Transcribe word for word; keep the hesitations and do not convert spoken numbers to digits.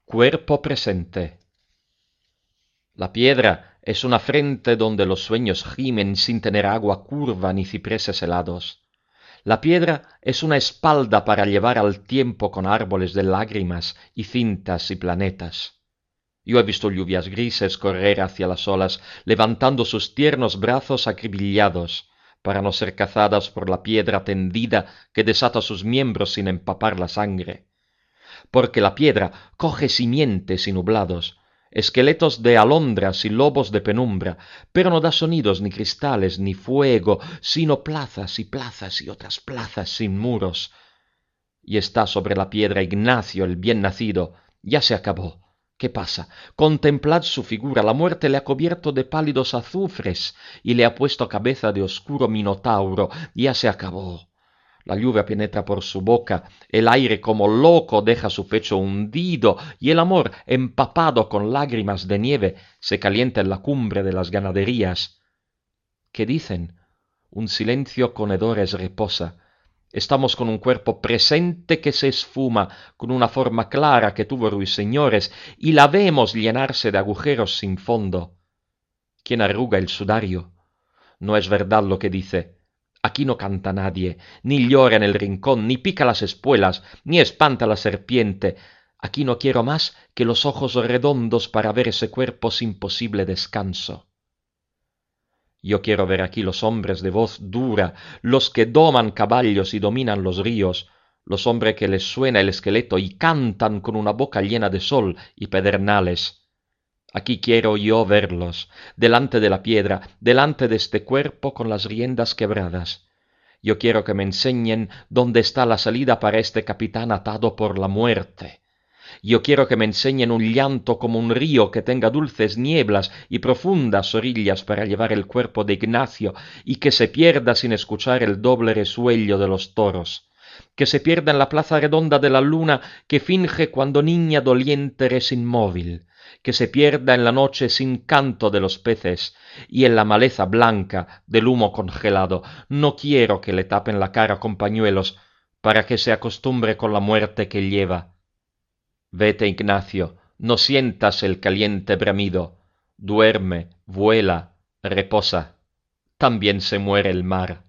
Cuerpo presente. La piedra es una frente donde los sueños gimen sin tener agua curva ni cipreses helados. La piedra es una espalda para llevar al tiempo con árboles de lágrimas y cintas y planetas. Yo he visto lluvias grises correr hacia las olas, levantando sus tiernos brazos acribillados, para no ser cazadas por la piedra tendida que desata sus miembros sin empapar la sangre. Porque la piedra coge simientes y nublados, esqueletos de alondras y lobos de penumbra, pero no da sonidos ni cristales ni fuego, sino plazas y plazas y otras plazas sin muros. Y está sobre la piedra Ignacio el bien nacido. Ya se acabó. ¿Qué pasa? Contemplad su figura. La muerte le ha cubierto de pálidos azufres y le ha puesto cabeza de oscuro minotauro. Ya se acabó. La lluvia penetra por su boca, el aire como loco deja su pecho hundido, y el amor, empapado con lágrimas de nieve, se calienta en la cumbre de las ganaderías. ¿Qué dicen? Un silencio con hedores reposa. Estamos con un cuerpo presente que se esfuma, con una forma clara que tuvo ruiseñores, y la vemos llenarse de agujeros sin fondo. ¿Quién arruga el sudario? No es verdad lo que dice. Aquí no canta nadie, ni llora en el rincón, ni pica las espuelas, ni espanta la serpiente. Aquí no quiero más que los ojos redondos para ver ese cuerpo sin posible descanso. Yo quiero ver aquí los hombres de voz dura, los que doman caballos y dominan los ríos, los hombres que les suena el esqueleto y cantan con una boca llena de sol y pedernales. Aquí quiero yo verlos, delante de la piedra, delante de este cuerpo con las riendas quebradas. Yo quiero que me enseñen dónde está la salida para este capitán atado por la muerte. Yo quiero que me enseñen un llanto como un río que tenga dulces nieblas y profundas orillas para llevar el cuerpo de Ignacio y que se pierda sin escuchar el doble resuello de los toros, que se pierda en la plaza redonda de la luna que finge cuando niña doliente eres inmóvil, que se pierda en la noche sin canto de los peces y en la maleza blanca del humo congelado. No quiero que le tapen la cara con pañuelos para que se acostumbre con la muerte que lleva. Vete, Ignacio, no sientas el caliente bramido. Duerme, vuela, reposa. También se muere el mar.